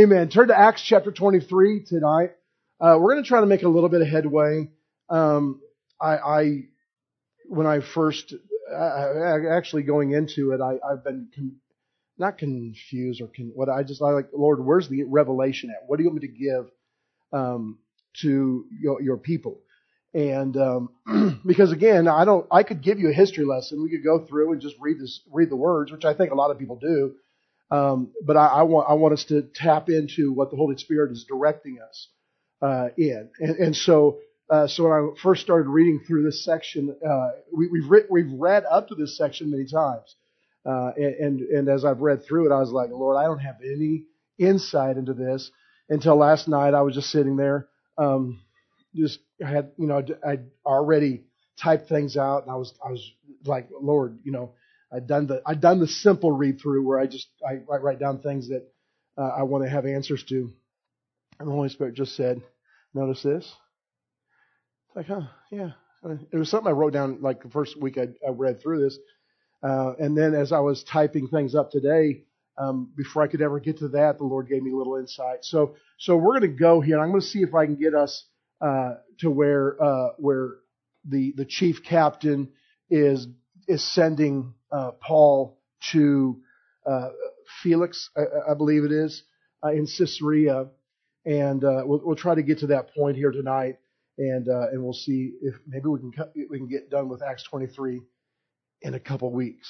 Amen. Turn to Acts chapter 23 tonight. We're going to try to make a little bit of headway. When I first, actually going into it, I've been not confused or I like, Lord, where's the revelation at? What do you want me to give to your people? And because again, I could give you a history lesson. We could go through and just read the words, which I think a lot of people do. But I want us to tap into what the Holy Spirit is directing us in. So when I first started reading through this section, we've read up to this section many times. And as I've read through it, I was like, Lord, I don't have any insight into this until last night. I was just sitting there, I'd already typed things out, and I was like, Lord, I'd done the simple read through where I write down things that I want to have answers to, and the Holy Spirit just said, "Notice this." It's like, yeah. It was something I wrote down like the first week I read through this, and then as I was typing things up today, before I could ever get to that, the Lord gave me a little insight. So we're going to go here, and I'm going to see if I can get us to where the chief captain is sending Paul to Felix, I believe it is, in Caesarea, and we'll try to get to that point here tonight, and we'll see if maybe we can get done with Acts 23 in a couple weeks.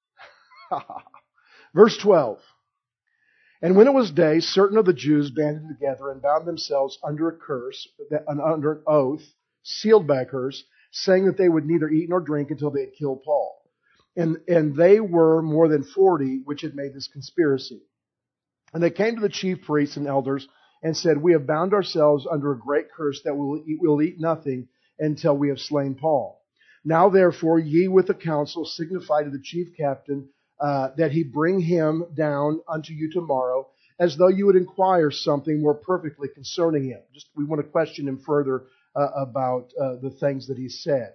Verse 12. And when it was day, certain of the Jews banded together and bound themselves under a curse, under an oath, sealed by a curse, saying that they would neither eat nor drink until they had killed Paul. And they were more than 40 which had made this conspiracy. And they came to the chief priests and elders and said, "We have bound ourselves under a great curse that we'll eat nothing until we have slain Paul. Now therefore ye with the council signify to the chief captain that he bring him down unto you tomorrow, as though you would inquire something more perfectly concerning him." We want to question him further about the things that he said.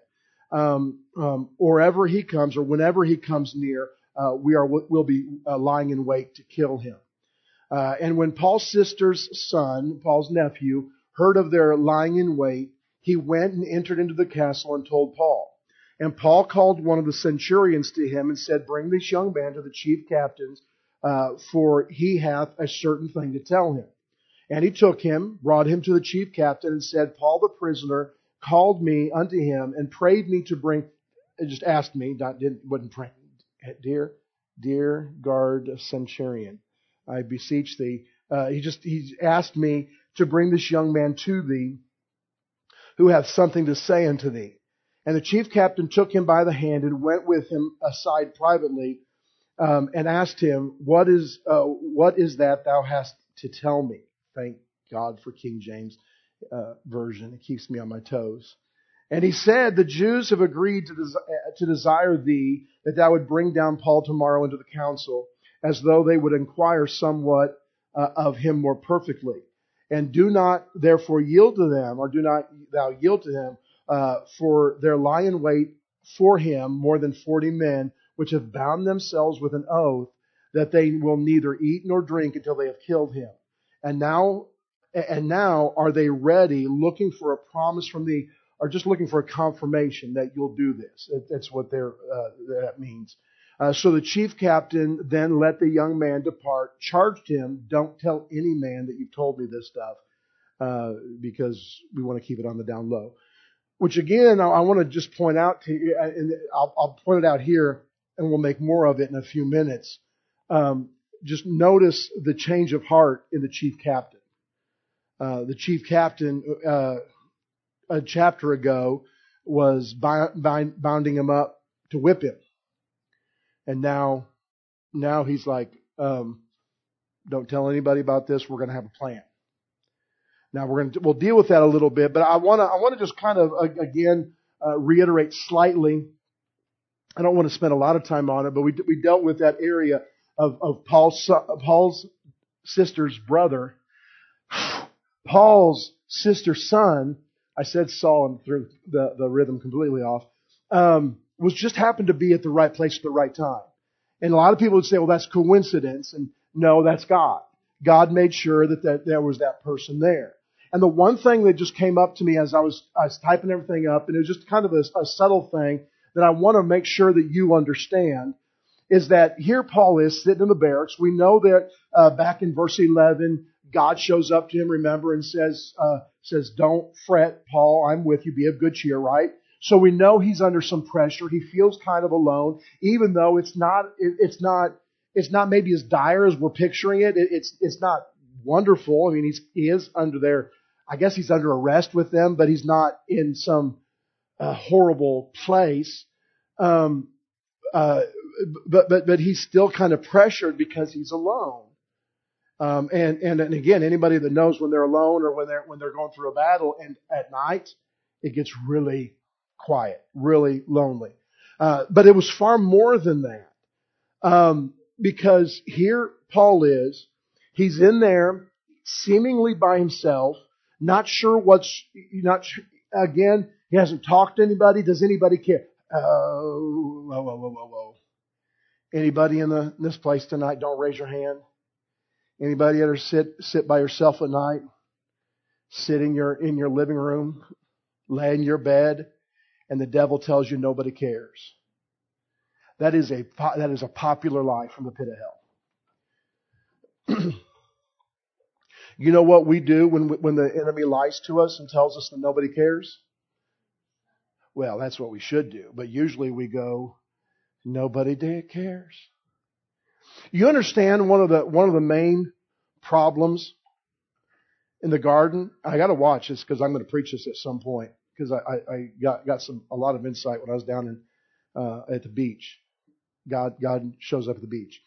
Or ever he comes, or whenever he comes near, we'll be lying in wait to kill him. And when Paul's sister's son, Paul's nephew, heard of their lying in wait, he went and entered into the castle and told Paul. And Paul called one of the centurions to him and said, "Bring this young man to the chief captains, for he hath a certain thing to tell him." And he took him, brought him to the chief captain, and said, "Paul the prisoner called me unto him and prayed me to bring," just asked me, wasn't praying, "Dear guard centurion, I beseech thee." He asked me to bring this young man to thee, who hath something to say unto thee. And the chief captain took him by the hand and went with him aside privately, and asked him, what is that thou hast to tell me?" Thank God for King James Version. It keeps me on my toes. And he said, "The Jews have agreed to desire thee that thou would bring down Paul tomorrow into the council, as though they would inquire somewhat of him more perfectly. And do not therefore yield to them, or do not thou yield to them, for there lie in wait for him more than 40 men, which have bound themselves with an oath that they will neither eat nor drink until they have killed him. And now are they ready, looking for a promise from thee," or just looking for a confirmation that you'll do this. That's what that means. So the chief captain then let the young man depart, charged him, "Don't tell any man that you've told me this stuff," because we want to keep it on the down low. Which again, I want to just point out to you, and I'll point it out here, and we'll make more of it in a few minutes. Just notice the change of heart in the chief captain. The chief captain, a chapter ago, was bounding him up to whip him. And now he's like, "Don't tell anybody about this. We're going to have a plan." Now we'll deal with that a little bit, but I want to just kind of again reiterate slightly. I don't want to spend a lot of time on it, but we dealt with that area of Paul's sister's brother, Paul's sister's son. I said Saul and threw the rhythm completely off. Was just happened to be at the right place at the right time. And a lot of people would say, "Well, that's coincidence," and no, that's God. God made sure that there was that person there. And the one thing that just came up to me as I was typing everything up, and it was just kind of a subtle thing that I want to make sure that you understand, is that here Paul is sitting in the barracks. We know that back in verse 11, God shows up to him, remember, and says, "Don't fret, Paul, I'm with you. Be of good cheer," right? So we know he's under some pressure. He feels kind of alone, even though it's not maybe as dire as we're picturing it. It's not wonderful. I mean, he is under there. I guess he's under arrest with them, but he's not in some horrible place. But he's still kind of pressured because he's alone. And again, anybody that knows when they're alone or when they're going through a battle and at night, it gets really quiet, really lonely. But it was far more than that. Because here Paul is, he's in there seemingly by himself, not sure again, he hasn't talked to anybody. Does anybody care? Whoa. Anybody in this place tonight, don't raise your hand. Anybody ever sit by yourself at night, sitting in your living room, lay in your bed, and the devil tells you nobody cares? That is a popular lie from the pit of hell. You know what we do when the enemy lies to us and tells us that nobody cares? Well, that's what we should do. But usually we go, nobody cares. You understand one of the main problems in the garden? I got to watch this because I'm going to preach this at some point, because I got a lot of insight when I was down at the beach. God shows up at the beach.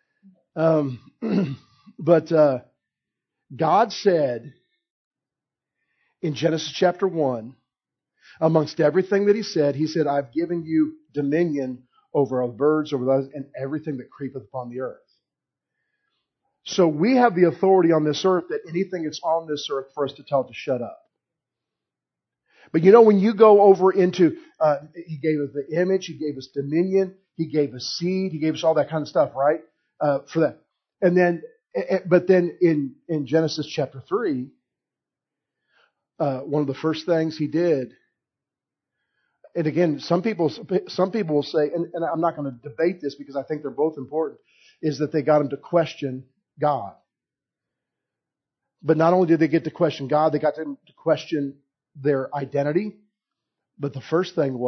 But God said in Genesis chapter 1, amongst everything that He said, I've given you dominion over the birds, over those, and everything that creepeth upon the earth. So we have the authority on this earth that anything that's on this earth for us to tell it to shut up. But when you go over into, He gave us the image, He gave us dominion, He gave us seed, He gave us all that kind of stuff, right? For that. And then, but then in Genesis chapter 3, one of the first things He did, and again, some people will say, and I'm not going to debate this because I think they're both important, is that they got Him to question God. But not only did they get to question God, they got Him to question their identity. But the first thing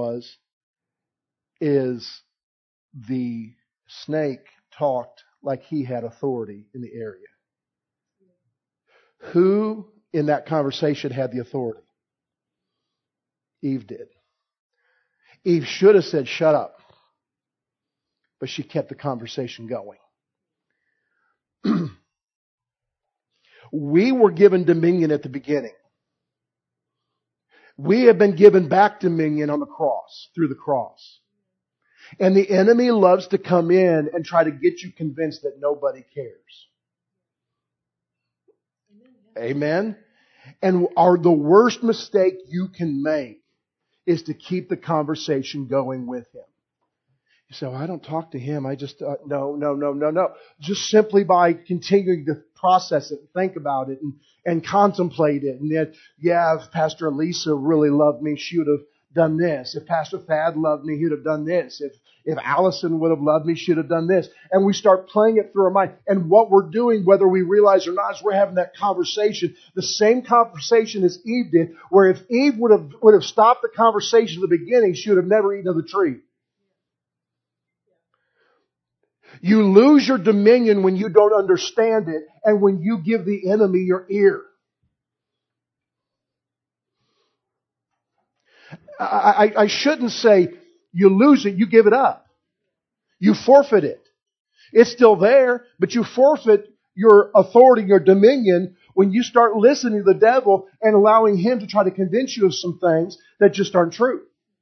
is the snake talked like he had authority in the area. Who in that conversation had the authority? Eve did. Eve should have said, "Shut up." But she kept the conversation going. We were given dominion at the beginning. We have been given back dominion on the cross, through the cross. And the enemy loves to come in and try to get you convinced that nobody cares. Amen? And the worst mistake you can make is to keep the conversation going with him. You say, "Well, I don't talk to him. I just..." No. Just simply by continuing to process it and think about it and contemplate it. And that, if Pastor Lisa really loved me, she would have done this. If Pastor Thad loved me, he would have done this. If Allison would have loved me, she would have done this. And we start playing it through our mind. And what we're doing, whether we realize or not, is we're having that conversation. The same conversation as Eve did, where if Eve would have stopped the conversation at the beginning, she would have never eaten of the tree. You lose your dominion when you don't understand it and when you give the enemy your ear. I shouldn't say you lose it, you give it up. You forfeit it. It's still there, but you forfeit your authority, your dominion, when you start listening to the devil and allowing him to try to convince you of some things that just aren't true.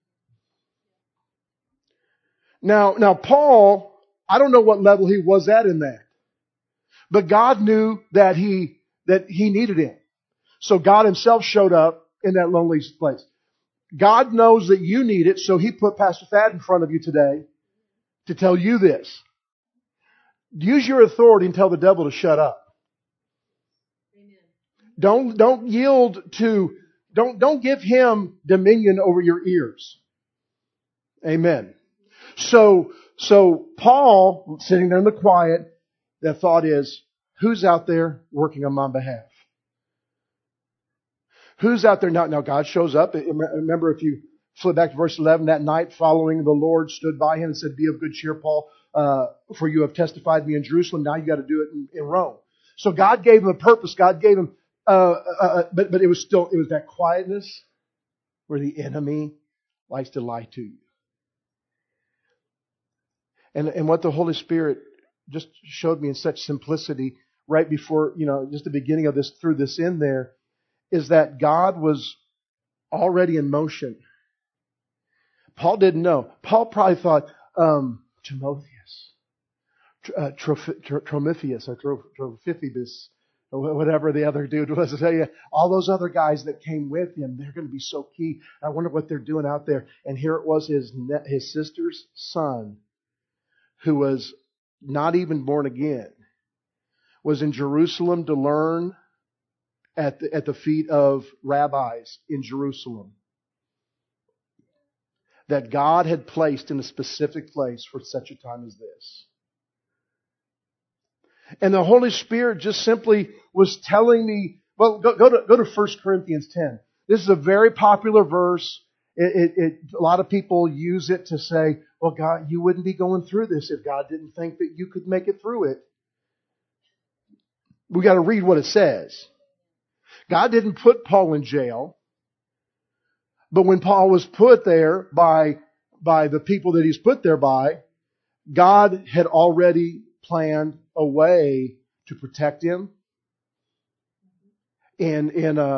Now Paul, I don't know what level he was at in that. But God knew that he needed him. So God Himself showed up in that lonely place. God knows that you need it, so He put Pastor Thad in front of you today to tell you this. Use your authority and tell the devil to shut up. Don't yield to, don't give him dominion over your ears. Amen. So Paul, sitting there in the quiet, the thought is, who's out there working on my behalf? Who's out there now? Now God shows up. Remember, if you flip back to verse 11, that night following, the Lord stood by him and said, be of good cheer, Paul, for you have testified to me in Jerusalem. Now you got to do it in Rome. So God gave him a purpose. God gave him, but it was that quietness where the enemy likes to lie to you. And what the Holy Spirit just showed me in such simplicity right before, just the beginning of this, through this in there, is that God was already in motion. Paul didn't know. Paul probably thought, Timotheus, Trophimus, or Trophimus, or whatever the other dude was. I tell you, all those other guys that came with him, they're going to be so key. I wonder what they're doing out there. And here it was, his sister's son, who was not even born again, was in Jerusalem to learn at the feet of rabbis in Jerusalem, that God had placed in a specific place for such a time as this. And the Holy Spirit just simply was telling me, well, go to 1 Corinthians 10. This is a very popular verse. A lot of people use it to say, well, God, you wouldn't be going through this if God didn't think that you could make it through it. We got to read what it says. God didn't put Paul in jail. But when Paul was put there by the people that he's put there by, God had already planned a way to protect him. In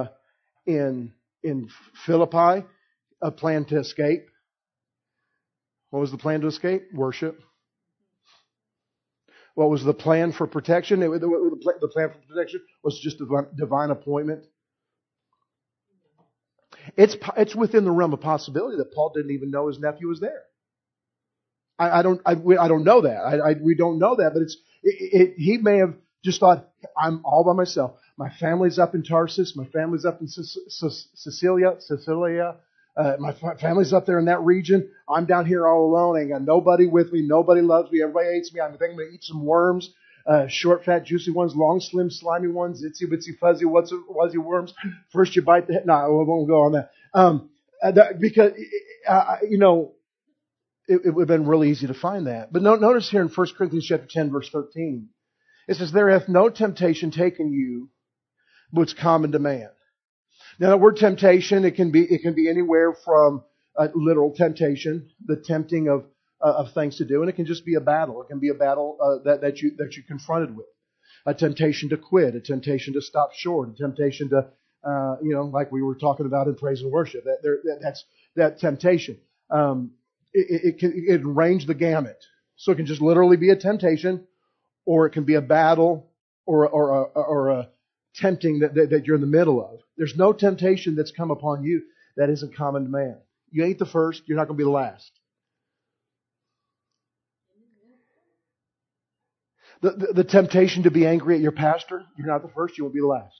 Philippi, a plan to escape. What was the plan to escape? Worship. What was the plan for protection? The plan for protection was just divine appointment. It's within the realm of possibility that Paul didn't even know his nephew was there. I don't know that. We don't know that, but he may have just thought, I'm all by myself. My family's up in Tarsus. My family's up in Sicilia. My family's up there in that region. I'm down here all alone. I ain't got nobody with me. Nobody loves me. Everybody hates me. I think I'm going to eat some worms. Short, fat, juicy ones, long, slim, slimy ones, itsy, bitsy, fuzzy, wuzzy worms. First you bite the head. No, I won't go on that. Because, it would have been really easy to find that. But notice here in 1 Corinthians chapter 10, verse 13, it says, there hath no temptation taken you, but it's common to man. Now, the word temptation, it can be anywhere from literal temptation, the tempting of things to do, and it can just be a battle. It can be a battle that you're confronted with. A temptation to quit, a temptation to stop short, a temptation to, like we were talking about in praise and worship. That's that temptation. It can range the gamut. So it can just literally be a temptation, or it can be a battle, or a tempting that you're in the middle of. There's no temptation that's come upon you that isn't common to man. You ain't the first, you're not going to be the last. The temptation to be angry at your pastor, you're not the first, you won't be the last.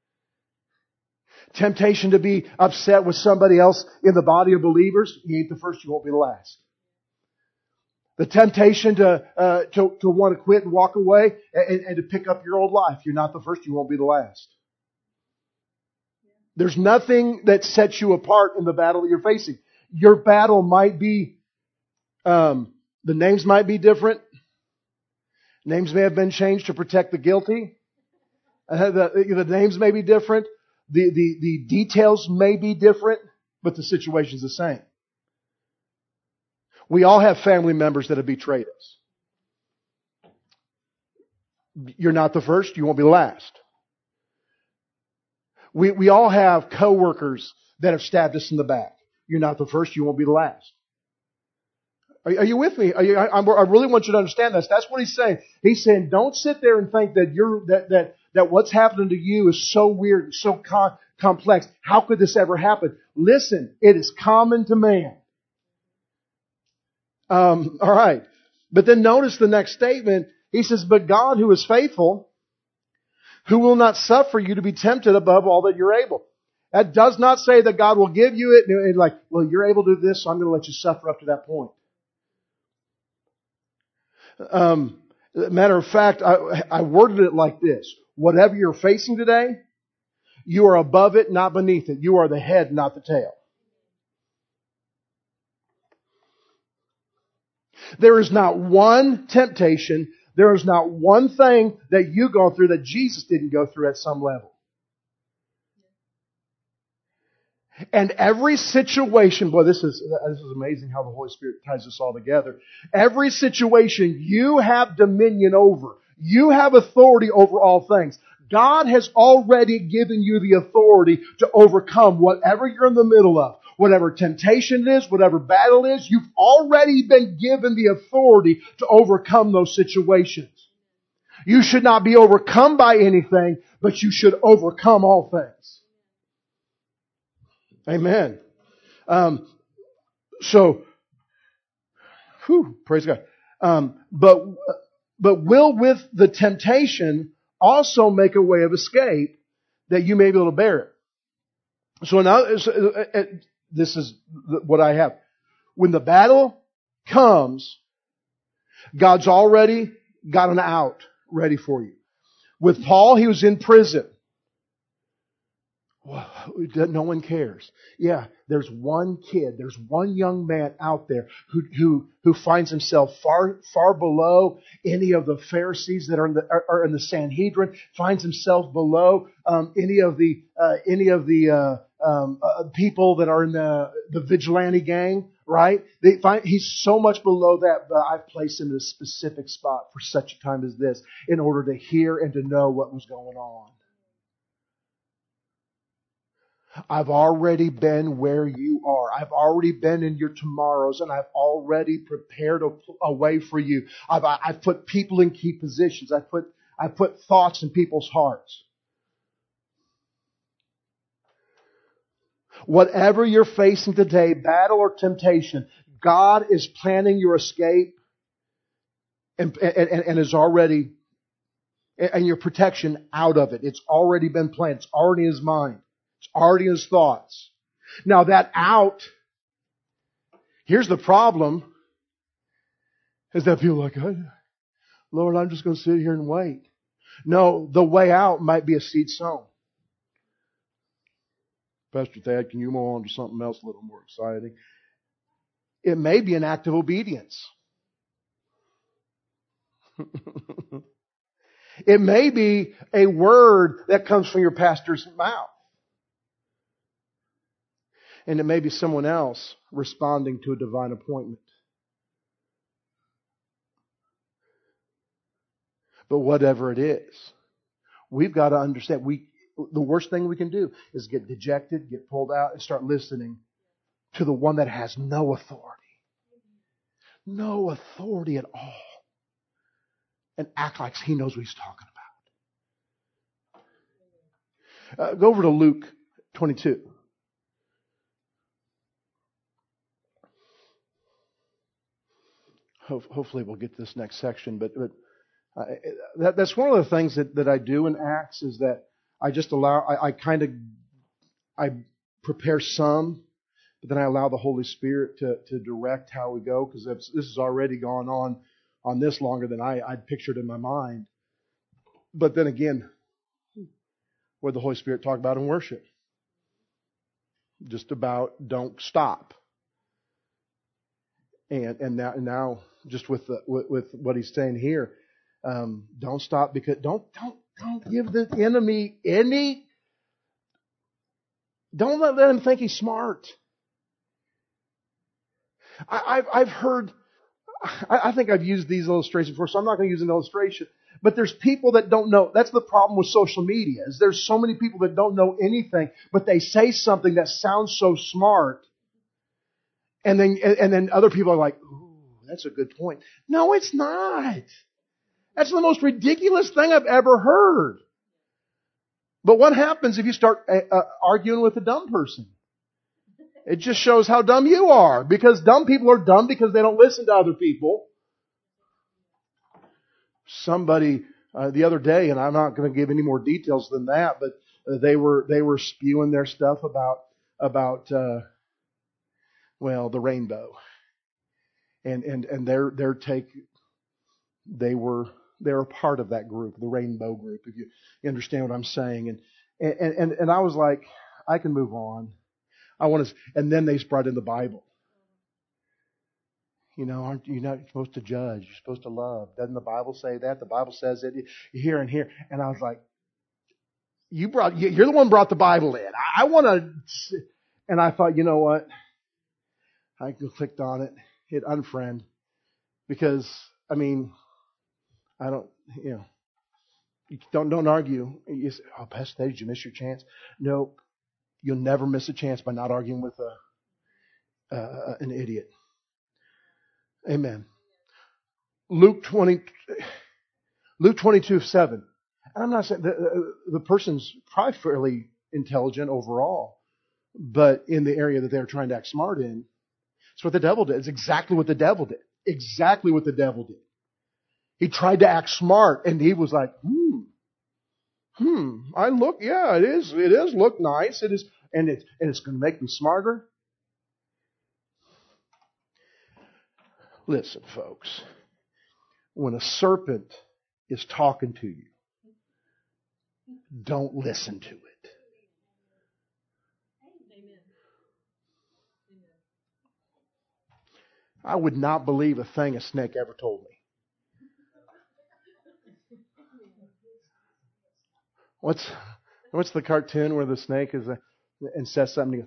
Temptation to be upset with somebody else in the body of believers, you ain't the first, you won't be the last. The temptation to want to quit and walk away and to pick up your old life, you're not the first, you won't be the last. There's nothing that sets you apart in the battle that you're facing. Your battle might be, the names might be different. Names may have been changed to protect the guilty. The names may be different. The details may be different, but the situation's the same. We all have family members that have betrayed us. You're not the first, you won't be the last. We all have coworkers that have stabbed us in the back. You're not the first, you won't be the last. Are you with me? I really want you to understand this. That's what he's saying. He's saying, don't sit there and think that that what's happening to you is so weird and so complex. How could this ever happen? Listen, it is common to man. All right. But then notice the next statement. He says, but God who is faithful, who will not suffer you to be tempted above all that you're able. That does not say that God will give you it and like, well, you're able to do this, so I'm going to let you suffer up to that point. Matter of fact, I worded it like this. Whatever you're facing today, you are above it, not beneath it. You are the head, not the tail. There is not one temptation, there is not one thing that you go through that Jesus didn't go through at some level. And every situation, boy, this is amazing how the Holy Spirit ties this all together. Every situation you have dominion over. You have authority over all things. God has already given you the authority to overcome whatever you're in the middle of. Whatever temptation it is, whatever battle it is, you've already been given the authority to overcome those situations. You should not be overcome by anything, but you should overcome all things. Amen. Praise God. But will with the temptation also make a way of escape that you may be able to bear it. So now, this is what I have. When the battle comes, God's already got an out ready for you. With Paul, he was in prison. Well, no one cares. Yeah, there's one kid, there's one young man out there who finds himself far below any of the Pharisees that are in the Sanhedrin, finds himself below any of the people that are in the vigilante gang, right? He's so much below that, but I've placed him in a specific spot for such a time as this in order to hear and to know what was going on. I've already been where you are. I've already been in your tomorrows, and I've already prepared a way for you. I've put people in key positions. I've put thoughts in people's hearts. Whatever you're facing today, battle or temptation, God is planning your escape and is already, and your protection out of it. It's already been planned. It's already in His mind. It's already in His thoughts. Now that out, here's the problem, is that people are like, oh, Lord, I'm just going to sit here and wait. No, the way out might be a seed sown. Pastor Thad, can you move on to something else a little more exciting? It may be an act of obedience. It may be a word that comes from your pastor's mouth. And it may be someone else responding to a divine appointment. But whatever it is, we've got to understand, the worst thing we can do is get dejected, get pulled out, and start listening to the one that has no authority. No authority at all. And act like he knows what he's talking about. Go over to Luke 22. Hopefully we'll get to this next section, but that's one of the things that I do in Acts is that I just allow, I prepare some, but then I allow the Holy Spirit to direct how we go, because this has already gone on this longer than I'd pictured in my mind. But then again, what the Holy Spirit talk about in worship? Just about don't stop. And now just with what he's saying here, don't stop, because don't give the enemy any. Don't let him think he's smart. I've heard. I think I've used these illustrations before, so I'm not going to use an illustration. But there's people that don't know. That's the problem with social media. Is there's so many people that don't know anything, but they say something that sounds so smart, and then other people are like, "Ooh, that's a good point." No, it's not. That's the most ridiculous thing I've ever heard. But what happens if you start arguing with a dumb person? It just shows how dumb you are, because dumb people are dumb because they don't listen to other people. Somebody the other day, and I'm not going to give any more details than that, but they were spewing their stuff about the rainbow, and their take. They're a part of that group, the rainbow group, if you understand what I'm saying. And I was like, I can move on. And then they brought in the Bible. Aren't you not supposed to judge? You're supposed to love. Doesn't the Bible say that? The Bible says it here and here. And I was like, you're the one who brought the Bible in. I want to. And I thought, you know what? I clicked on it, hit unfriend, because I don't argue. You say, oh, Pastor, did you miss your chance? No, you'll never miss a chance by not arguing with an idiot. Amen. Luke 22:7. And I'm not saying the person's probably fairly intelligent overall, but in the area that they're trying to act smart in, it's what the devil did. It's exactly what the devil did. Exactly what the devil did. He tried to act smart, and he was like, it is look nice. It is, and it's going to make me smarter. Listen, folks, when a serpent is talking to you, don't listen to it. I would not believe a thing a snake ever told me. What's the cartoon where the snake is and says something?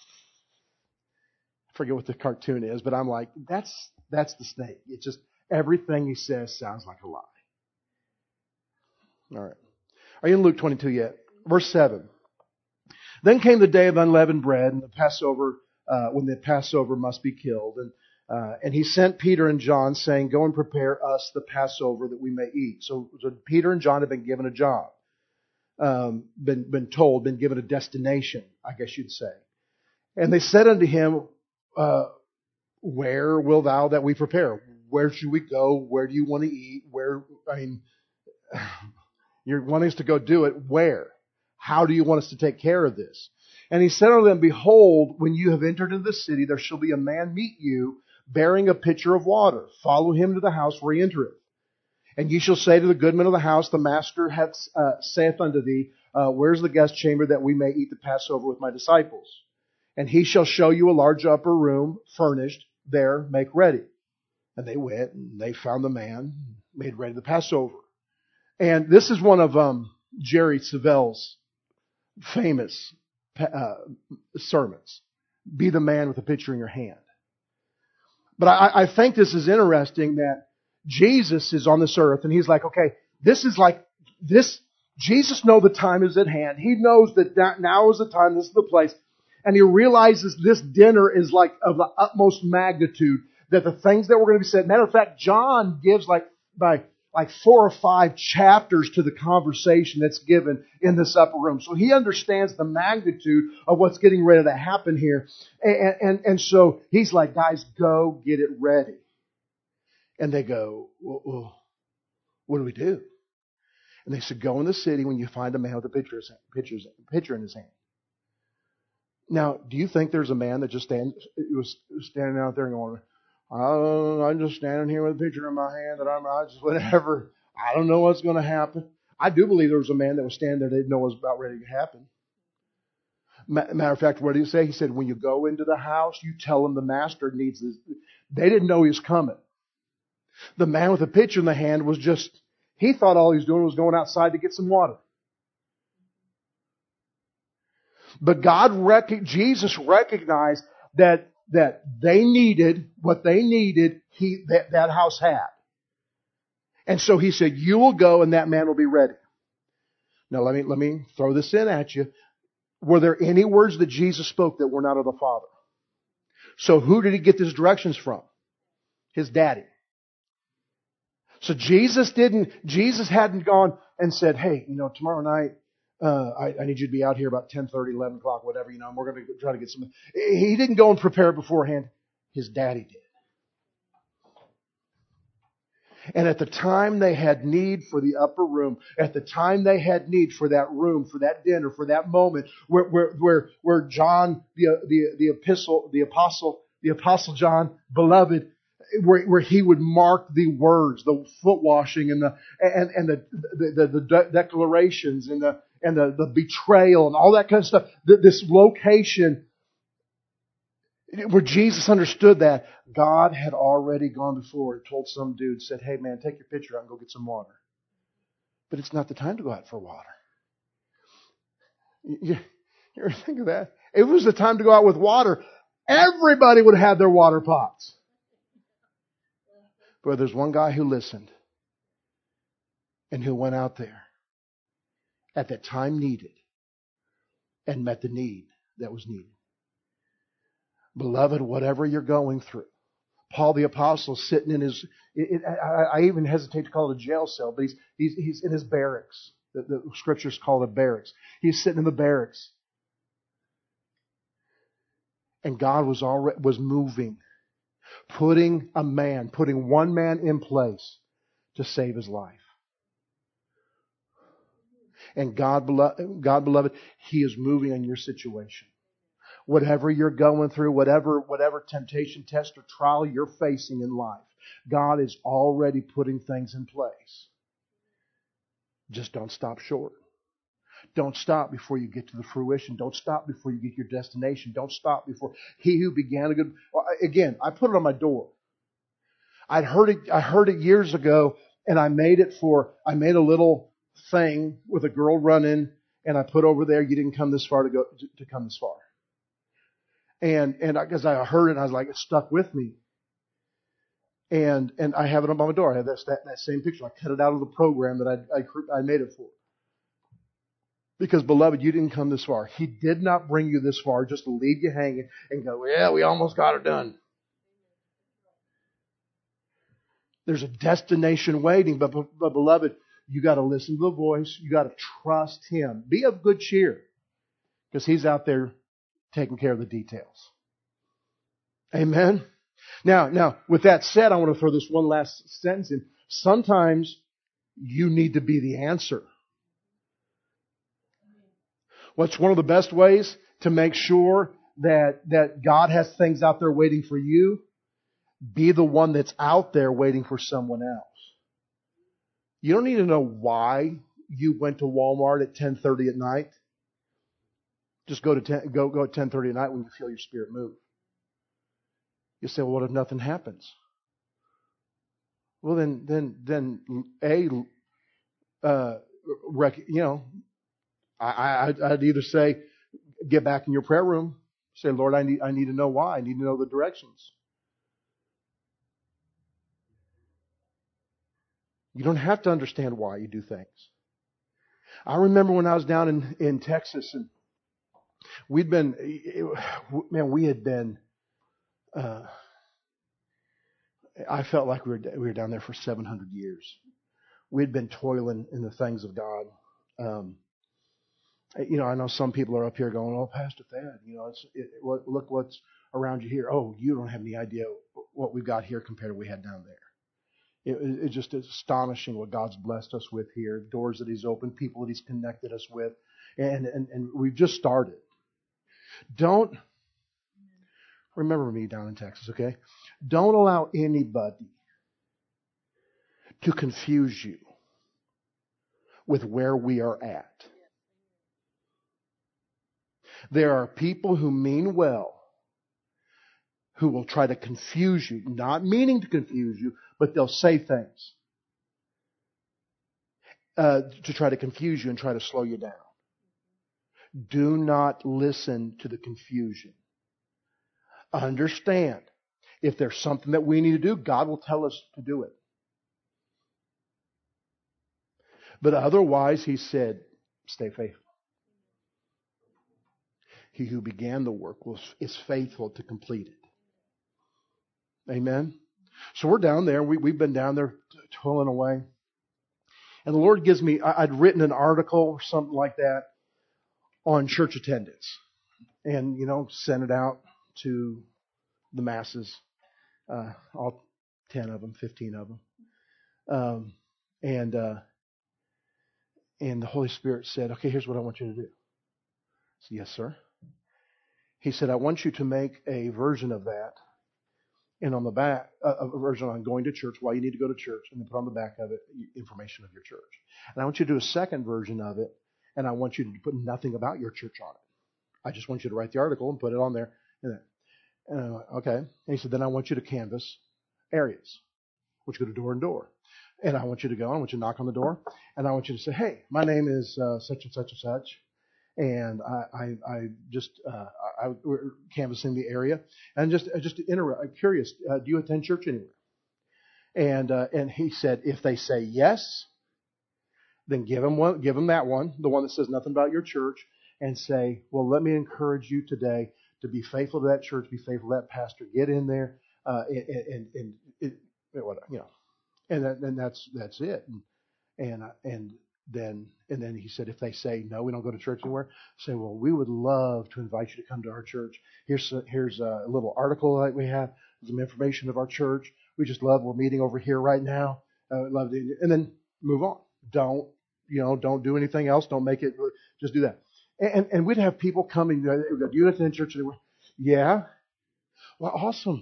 I forget what the cartoon is, but I'm like, that's the snake. It's just everything he says sounds like a lie. All right. Are you in Luke 22 yet? Verse 7. Then came the day of unleavened bread and the Passover, when the Passover must be killed. And he sent Peter and John, saying, go and prepare us the Passover that we may eat. So Peter and John had been given a job. Been told, been given a destination, I guess you'd say. And they said unto him, where will thou that we prepare? Where should we go? Where do you want to eat? You're wanting us to go do it. Where? How do you want us to take care of this? And he said unto them, behold, when you have entered into the city, there shall be a man meet you, bearing a pitcher of water. Follow him to the house where he entereth. And ye shall say to the goodman of the house, the master saith unto thee, where's the guest chamber that we may eat the Passover with my disciples? And he shall show you a large upper room, furnished. There, make ready. And they went, and they found the man, made ready the Passover. And this is one of Jerry Savelle's famous sermons. Be the man with a pitcher in your hand. But I think this is interesting that Jesus is on this earth, and he's like, okay, this is like this. Jesus knows the time is at hand. He knows that now is the time, this is the place. And he realizes this dinner is like of the utmost magnitude, that the things that were going to be said. Matter of fact, John gives like 4 or 5 chapters to the conversation that's given in this upper room. So he understands the magnitude of what's getting ready to happen here. And so he's like, guys, go get it ready. And they go, well, what do we do? And they said, go in the city when you find a man with a pitcher in his hand. Now, do you think there's a man that just was standing out there and going, I'm just standing here with a pitcher in my hand and I just whatever. I don't know what's going to happen. I do believe there was a man that was standing there that didn't know what was about ready to happen. Matter of fact, what did he say? He said, when you go into the house, you tell him the master needs this. They didn't know he was coming. The man with the pitcher in the hand was he thought all he was doing was going outside to get some water. But Jesus recognized that they needed what they needed, that house had. And so he said, you will go and that man will be ready. Now let me throw this in at you. Were there any words that Jesus spoke that were not of the Father? So who did he get these directions from? His daddy. So Jesus hadn't gone and said, hey, tomorrow night, I need you to be out here about 10:30, 11 o'clock, whatever, and we're going to try to get some. He didn't go and prepare beforehand. His daddy did. And at the time they had need for the upper room, at the time they had need for that room, for that dinner, for that moment where John, the apostle John, beloved, where he would mark the words, the foot washing and the declarations and the betrayal and all that kind of stuff. This location where Jesus understood that God had already gone before and told some dude, said, "Hey man, take your pitcher out and go get some water." But it's not the time to go out for water. You ever think of that? If it was the time to go out with water, everybody would have their water pots. But there's one guy who listened and who went out there at that time needed and met the need that was needed. Beloved, whatever you're going through, Paul the Apostle sitting in his, I even hesitate to call it a jail cell, but he's in his barracks. The scriptures call it barracks. He's sitting in the barracks. And God was moving, putting one man in place to save his life. And God beloved, He is moving in your situation. Whatever you're going through, whatever temptation, test, or trial you're facing in life, God is already putting things in place. Just don't stop short. Don't stop before you get to the fruition. Don't stop before you get your destination. Don't stop before He who began a good... Again, I put it on my door. I heard it years ago, and I made a little thing with a girl running, and I put over there, "You didn't come this far to come this far." And because I heard it, and I was like, it stuck with me. And I have it on my door. I have that same picture. I cut it out of the program that I made it for. Because, beloved, you didn't come this far. He did not bring you this far just to leave you hanging and go, "Yeah, we almost got it done." There's a destination waiting, but beloved, you got to listen to the voice. You got to trust Him. Be of good cheer, because He's out there taking care of the details. Amen. Now, with that said, I want to throw this one last sentence in. Sometimes you need to be the answer. What's one of the best ways to make sure that God has things out there waiting for you? Be the one that's out there waiting for someone else. You don't need to know why you went to Walmart at 10:30 at night. Just go at 10:30 at night when you feel your spirit move. You say, "Well, what if nothing happens?" Well, I'd either say, get back in your prayer room. Say, "Lord, I need to know why. I need to know the directions." You don't have to understand why you do things. I remember when I was down in Texas, and we had been. I felt like we were down there for 700 years. We'd been toiling in the things of God. I know some people are up here going, "Oh, Pastor Thad, look what's around you here. Oh, you don't have any idea what we've got here compared to what we had down there." It's just astonishing what God's blessed us with here, doors that He's opened, people that He's connected us with, and we've just started. Don't remember me down in Texas, okay? Don't allow anybody to confuse you with where we are at. There are people who mean well, who will try to confuse you, not meaning to confuse you, but they'll say things to try to confuse you and try to slow you down. Do not listen to the confusion. Understand, if there's something that we need to do, God will tell us to do it. But otherwise, He said, stay faithful. He who began the work is faithful to complete it. Amen? So we're down there. We've been down there toiling away. And the Lord gives me, I'd written an article or something like that on church attendance. And, sent it out to the masses, all 10 of them, 15 of them. Um, and the Holy Spirit said, okay, here's what I want you to do. I said, yes, sir. He said, I want you to make a version of that. And on the back, a version on going to church, why you need to go to church, and then put on the back of it information of your church. And I want you to do a second version of it, and I want you to put nothing about your church on it. I just want you to write the article and put it on there. And I'm like, okay. And he said, then I want you to canvass areas. I want you to go to door and door. And I want you to go, I want you to knock on the door, and I want you to say, hey, my name is such and such and such. And we're canvassing the area, and I'm curious. Do you attend church anywhere? And he said, if they say yes, then give them that one, the one that says nothing about your church, and say, well, let me encourage you today to be faithful to that church, be faithful to that pastor, get in there, and that's it. And then he said, if they say no, we don't go to church anywhere, say, well, we would love to invite you to come to our church. Here's a little article that we have, some information of our church. We're meeting over here right now. Love to, and then move on. Don't do anything else. Don't make it. Just do that. And we'd have people coming. Do you attend church anywhere? Yeah. Well, awesome.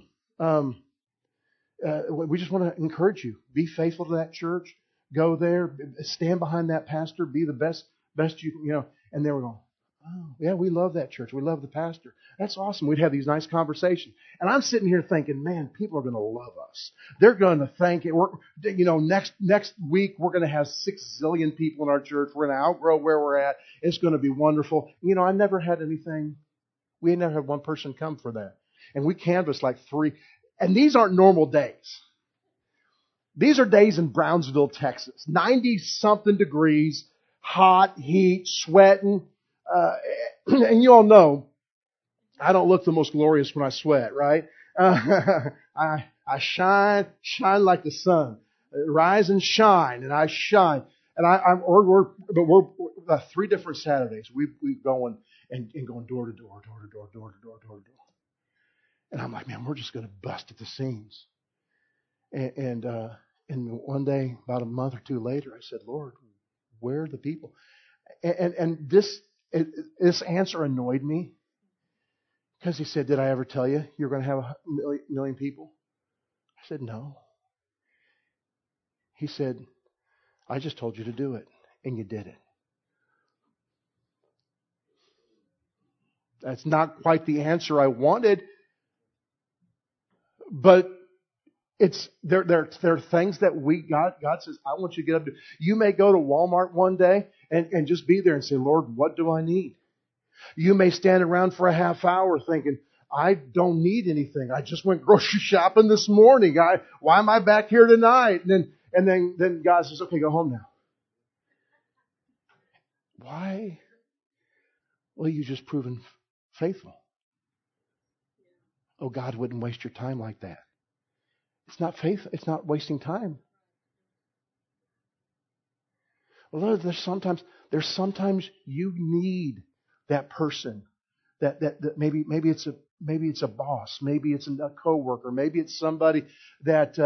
We just want to encourage you. Be faithful to that church. Go there, stand behind that pastor, be the best you can, And they were going, oh, yeah, we love that church. We love the pastor. That's awesome. We'd have these nice conversations. And I'm sitting here thinking, man, people are going to love us. They're going to thank it. Next week, we're going to have 6 zillion people in our church. We're going to outgrow where we're at. It's going to be wonderful. I never had anything. We never had one person come for that. And we canvassed like 3. And these aren't normal days. These are days in Brownsville, Texas. 90-something degrees, hot, heat, sweating. And you all know, I don't look the most glorious when I sweat, right? I shine like the sun. Rise and shine, and I shine. And we're 3 different Saturdays. We've going and going door to door. And I'm like, man, we're just going to bust at the seams. And one day, about a month or 2 later, I said, Lord, where are the people? And this answer annoyed me, because he said, did I ever tell you you're going to have a million people? I said, no. He said, I just told you to do it, and you did it. That's not quite the answer I wanted, but there are things that God says, I want you to get up to. You may go to Walmart one day and just be there and say, Lord, what do I need? You may stand around for a half hour thinking, I don't need anything. I just went grocery shopping this morning. Why am I back here tonight? And then God says, okay, go home now. Why? Well, you just proven faithful. Oh, God wouldn't waste your time like that. It's not faith. It's not wasting time. Well, there's sometimes you need that person that maybe it's a boss, maybe it's a coworker, maybe it's somebody that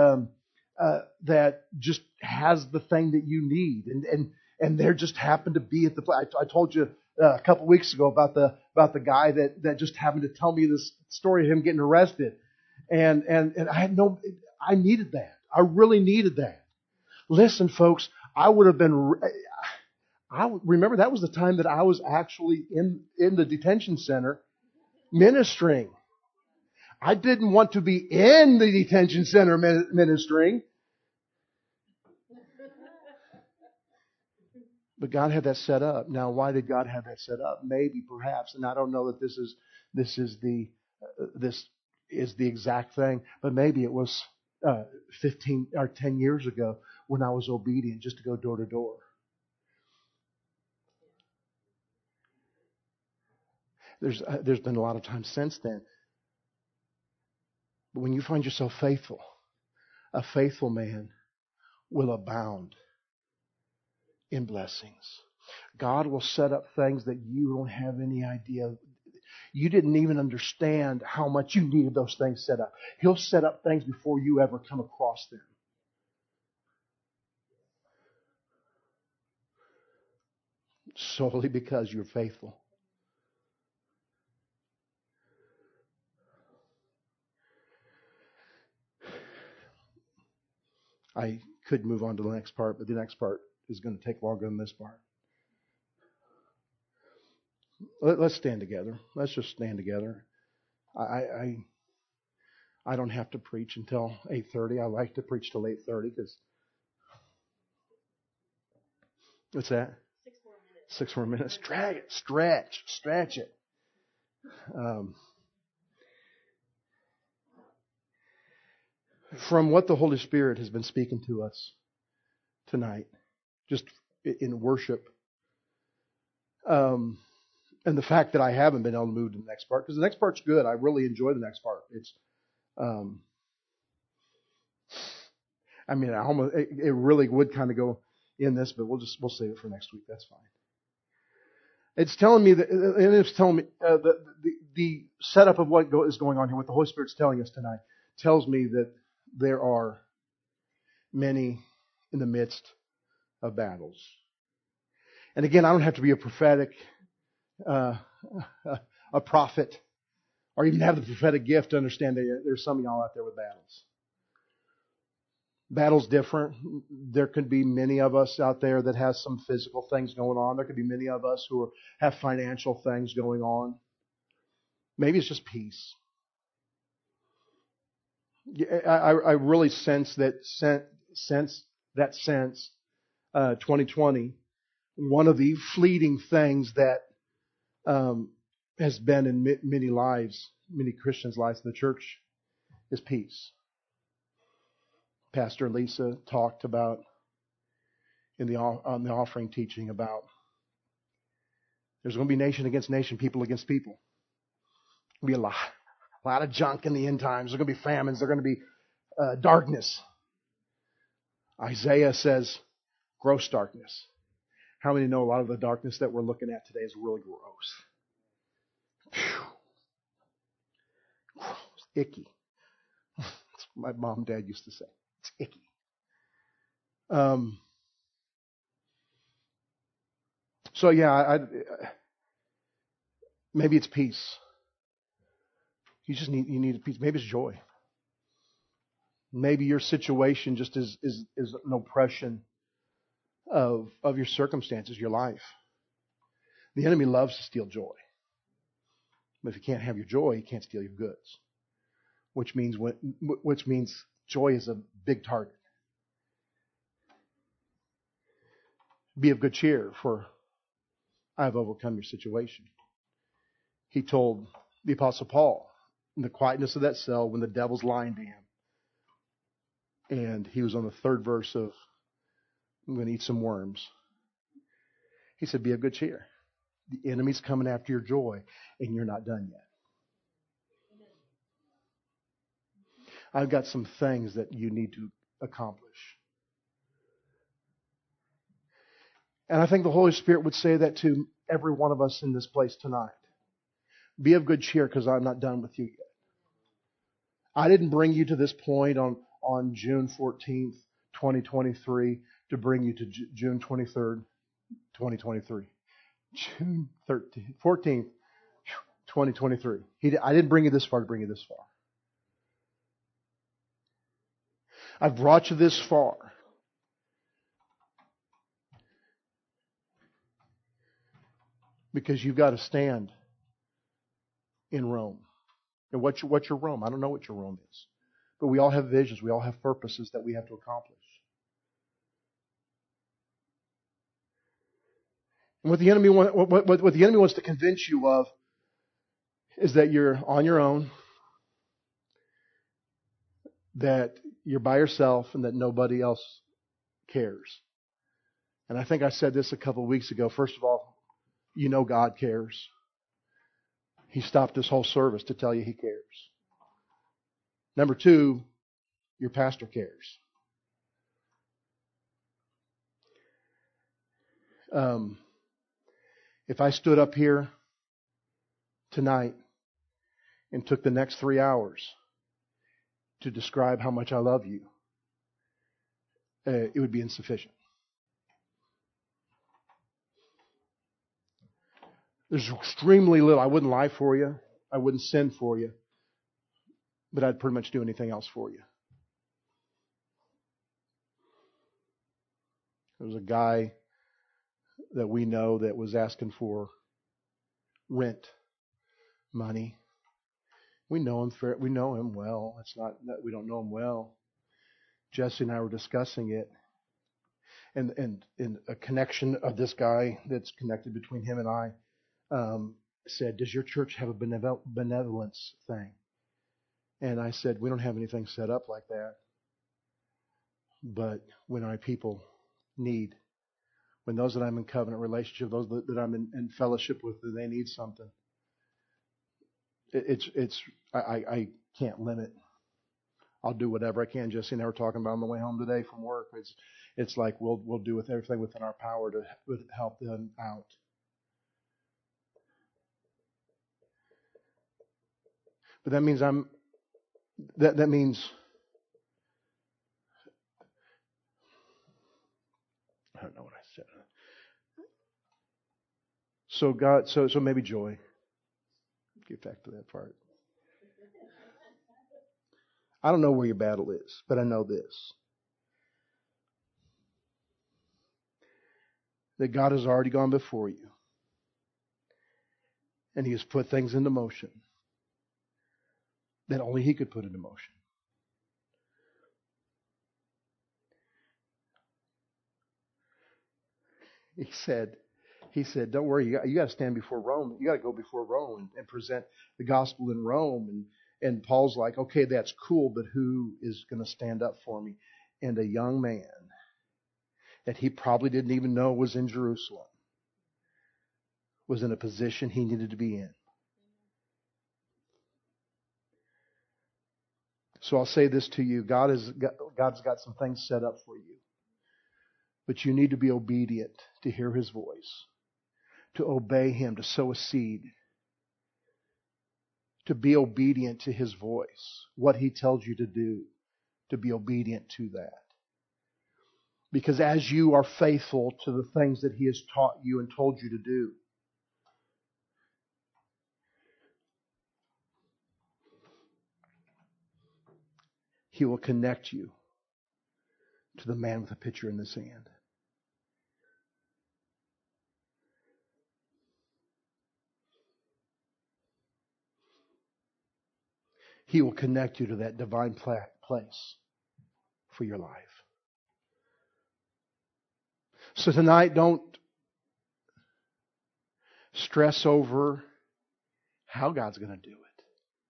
just has the thing that you need, and there just happened to be at the place. I told you a couple weeks ago about the guy that just happened to tell me this story of him getting arrested, and I needed that. I really needed that. Listen, folks, I would have been. I remember that was the time that I was actually in the detention center ministering. I didn't want to be in the detention center ministering. But God had that set up. Now, why did God have that set up? Maybe, perhaps, and I don't know that this is the exact thing, but maybe it was 15 or 10 years ago when I was obedient just to go door to door. There's been a lot of time since then. But when you find yourself faithful, a faithful man will abound in blessings. God will set up things that you don't have any idea. You didn't even understand how much you needed those things set up. He'll set up things before you ever come across them. solely because you're faithful. I could move on to the next part, but the next part is going to take longer than this part. Let's stand together. Let's just stand together. I don't have to preach until 8:30. I like to preach till 8:30 because what's that? 6 more minutes. Drag it, stretch it. From what the Holy Spirit has been speaking to us tonight, just in worship, and the fact that I haven't been able to move to the next part, because the next part's good. I really enjoy the next part. It's, it really would kind of go in this, but we'll save it for next week. That's fine. It's telling me that, and it's telling me the setup of what is going on here, what the Holy Spirit's telling us tonight, tells me that there are many in the midst of battles. And again, I don't have to be a prophetic, a prophet, or even have the prophetic gift to understand that there's some of y'all out there with battles. Battle's different. There could be many of us out there that has some physical things going on. There could be many of us who have financial things going on. Maybe it's just peace. I really sense that 2020, one of the fleeting things that has been in many lives, many Christians' lives in the church, is peace. Pastor Lisa talked about on the offering teaching about there's going to be nation against nation, people against people. There'll be a lot of junk in the end times. There's going to be famines. There's going to be darkness. Isaiah says gross darkness. How many know a lot of the darkness that we're looking at today is really gross? Gross, icky. That's what my mom and dad used to say. It's icky. So yeah, maybe it's peace. You need peace. Maybe it's joy. Maybe your situation just is an oppression of your circumstances, your life. The enemy loves to steal joy. But if you can't have your joy, he can't steal your goods. Which means joy is a big target. Be of good cheer, for I have overcome your situation. He told the Apostle Paul in the quietness of that cell when the devil's lying to him. And he was on the 3rd verse of, I'm going to eat some worms. He said, be of good cheer. The enemy's coming after your joy, and you're not done yet. I've got some things that you need to accomplish. And I think the Holy Spirit would say that to every one of us in this place tonight. Be of good cheer, because I'm not done with you yet. I didn't bring you to this point on June 14th, 2023 to bring you to June 23rd, 2023. June 14th, 2023. I didn't bring you this far to bring you this far. I've brought you this far because you've got to stand in Rome. And what's your Rome? I don't know what your Rome is. But we all have visions. We all have purposes that we have to accomplish. And what the enemy wants to convince you of is that you're on your own, that you're by yourself, and that nobody else cares. And I think I said this a couple of weeks ago. First of all, you know God cares. He stopped this whole service to tell you He cares. Number 2, your pastor cares. If I stood up here tonight and took the next 3 hours to describe how much I love you, it would be insufficient. There's extremely little. I wouldn't lie for you. I wouldn't sin for you. But I'd pretty much do anything else for you. There was a guy that we know that was asking for rent money. We know him. We know him well. It's not that we don't know him well. Jesse and I were discussing it, and a connection of this guy that's connected between him and I said, "Does your church have a benevolence thing?" And I said, "We don't have anything set up like that. But when our people need, when those that I'm in covenant relationship, those that I'm in fellowship with, they need something, I can't limit. I'll do whatever I can." Jesse and I were talking about on the way home today from work. It's like we'll do with everything within our power to help them out. But that means that means I don't know what I said. So maybe joy. Get back to that part. I don't know where your battle is, but I know this. That God has already gone before you. And He has put things into motion that only He could put into motion. He said, don't worry, you got to stand before Rome. You got to go before Rome and present the gospel in Rome. And Paul's like, okay, that's cool, but who is going to stand up for me? And a young man that he probably didn't even know was in Jerusalem was in a position he needed to be in. So I'll say this to you. God's got some things set up for you. But you need to be obedient to hear His voice, to obey Him, to sow a seed, to be obedient to His voice, what He tells you to do, to be obedient to that. Because as you are faithful to the things that He has taught you and told you to do, He will connect you to the man with a pitcher in his hand. He will connect you to that divine place for your life. So tonight, don't stress over how God's going to do it.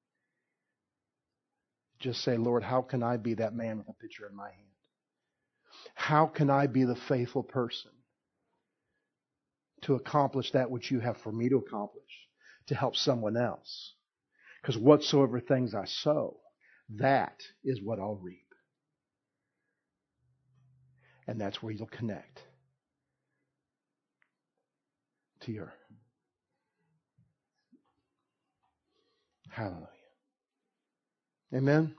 Just say, Lord, how can I be that man with a pitcher in my hand? How can I be the faithful person to accomplish that which you have for me to accomplish, to help someone else? Because whatsoever things I sow, that is what I'll reap. And that's where you'll connect to your hallelujah. Amen.